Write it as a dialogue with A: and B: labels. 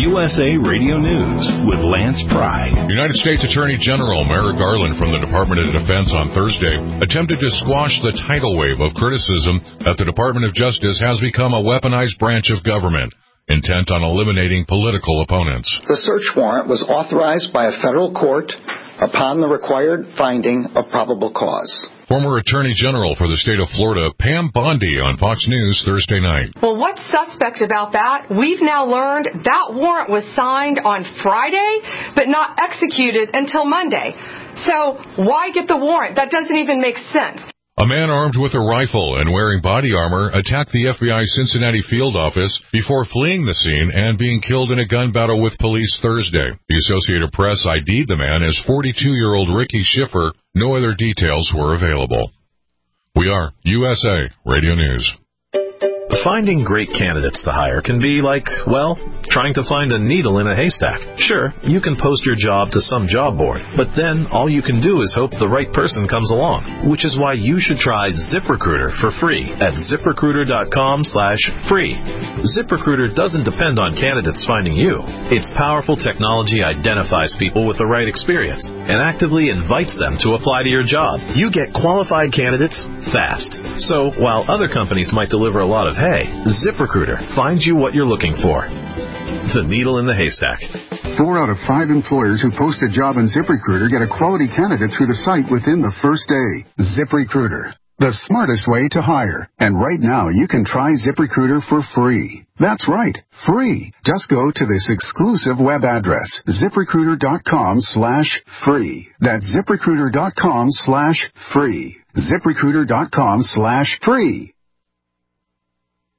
A: USA Radio News with Lance Pry.
B: United States Attorney General Merrick Garland from the Department of Defense on Thursday attempted to squash the tidal wave of criticism that the Department of Justice has become a weaponized branch of government, intent on eliminating political opponents.
C: The search warrant was authorized by a federal court upon the required finding of probable cause.
B: Former Attorney General for the state of Florida, Pam Bondi, on Fox News Thursday night.
D: Well, what's suspect about that? We've now learned that warrant was signed on Friday, but not executed until Monday. So why get the warrant? That doesn't even make sense.
B: A man armed with a rifle and wearing body armor attacked the FBI's Cincinnati field office before fleeing the scene and being killed in a gun battle with police Thursday. The Associated Press ID'd the man as 42-year-old Ricky Schiffer. No other details were available. We are USA Radio News.
E: Finding great candidates to hire can be like, well, trying to find a needle in a haystack. Sure, you can post your job to some job board, but then all you can do is hope the right person comes along, which is why you should try ZipRecruiter for free at ZipRecruiter.com/free. ZipRecruiter doesn't depend on candidates finding you. Its powerful technology identifies people with the right experience and actively invites them to apply to your job. You get qualified candidates fast. So while other companies might deliver a lot of hay, ZipRecruiter finds you what you're looking for. The needle in the haystack.
F: 4 out of 5 employers who post a job on ZipRecruiter get a quality candidate through the site within the first day. ZipRecruiter, the smartest way to hire. And right now, you can try ZipRecruiter for free. That's right, free. Just go to this exclusive web address, ZipRecruiter.com/free. That's ZipRecruiter.com/free. ZipRecruiter.com/free.